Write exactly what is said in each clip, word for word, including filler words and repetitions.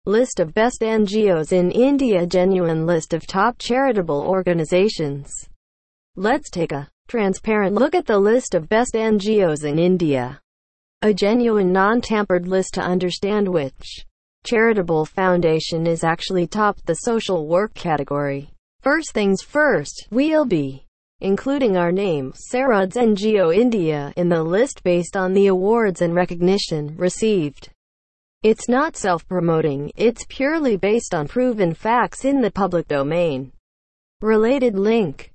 List of best N G Os in India. Genuine list of top charitable organizations. Let's take a transparent look at the list of best N G Os in India. A genuine, non-tampered list to understand which charitable foundation is actually topped the social work category. First things first, we'll be including our name, Sarod's N G O India, in the list based on the awards and recognition received. It's not self-promoting, it's purely based on proven facts in the public domain. Related link.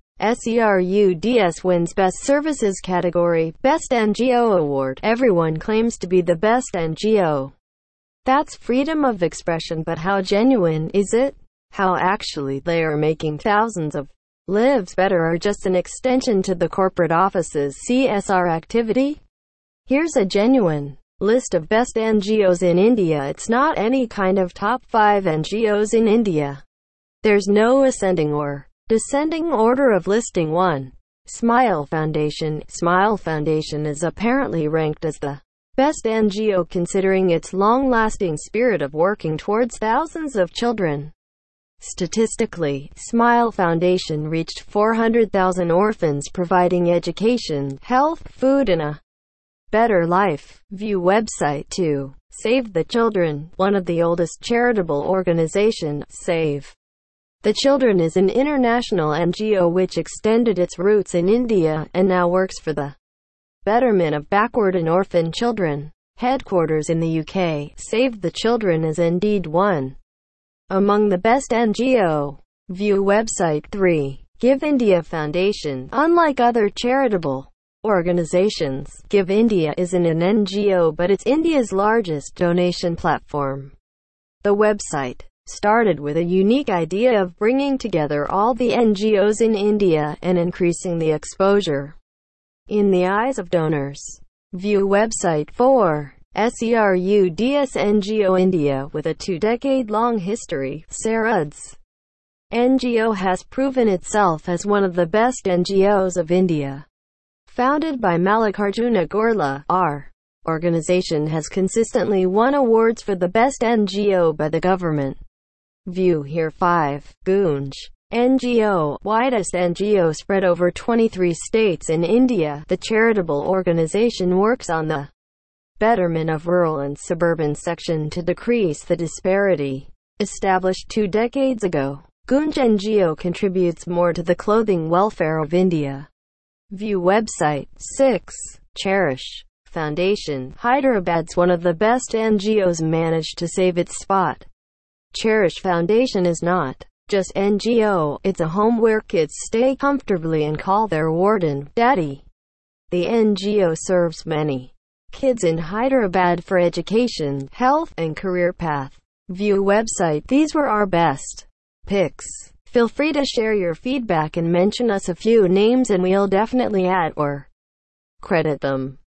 SERUDS wins Best Services category, Best N G O Award. Everyone claims to be the best N G O. That's freedom of expression, but how genuine is it? How actually they are making thousands of lives better, or just an extension to the corporate office's C S R activity? Here's a genuine list of best N G Os in India. It's not any kind of top five N G Os in India. There's no ascending or descending order of listing. one. Smile Foundation. Smile Foundation is apparently ranked as the best N G O considering its long-lasting spirit of working towards thousands of children. Statistically, Smile Foundation reached four hundred thousand orphans, providing education, health, food and a better life. View website. two. Save the Children. One of the oldest charitable organization, Save the Children is an international N G O which extended its roots in India and now works for the betterment of backward and orphan children. Headquarters in the U K, Save the Children is indeed one among the best N G O. View website. three. Give India Foundation. Unlike other charitable organizations, Give India isn't an N G O, but it's India's largest donation platform. The website started with a unique idea of bringing together all the N G Os in India and increasing the exposure in the eyes of donors. View website. four. SERUDS N G O India. With a two-decade-long history, Sarod's N G O has proven itself as one of the best N G Os of India. Founded by Mallikarjuna Gorla, our organization has consistently won awards for the best N G O by the government. View here. five. Gunj N G O, widest N G O spread over twenty-three states in India. The charitable organization works on the betterment of rural and suburban section to decrease the disparity. Established two decades ago, Gunj N G O contributes more to the clothing welfare of India. View website. six. Cherish Foundation. Hyderabad's one of the best N G Os managed to save its spot. Cherish Foundation is not just N G O, it's a home where kids stay comfortably and call their warden daddy. The N G O serves many kids in Hyderabad for education, health, and career path. View website. These were our best picks. Feel free to share your feedback and mention us a few names and we'll definitely add or credit them.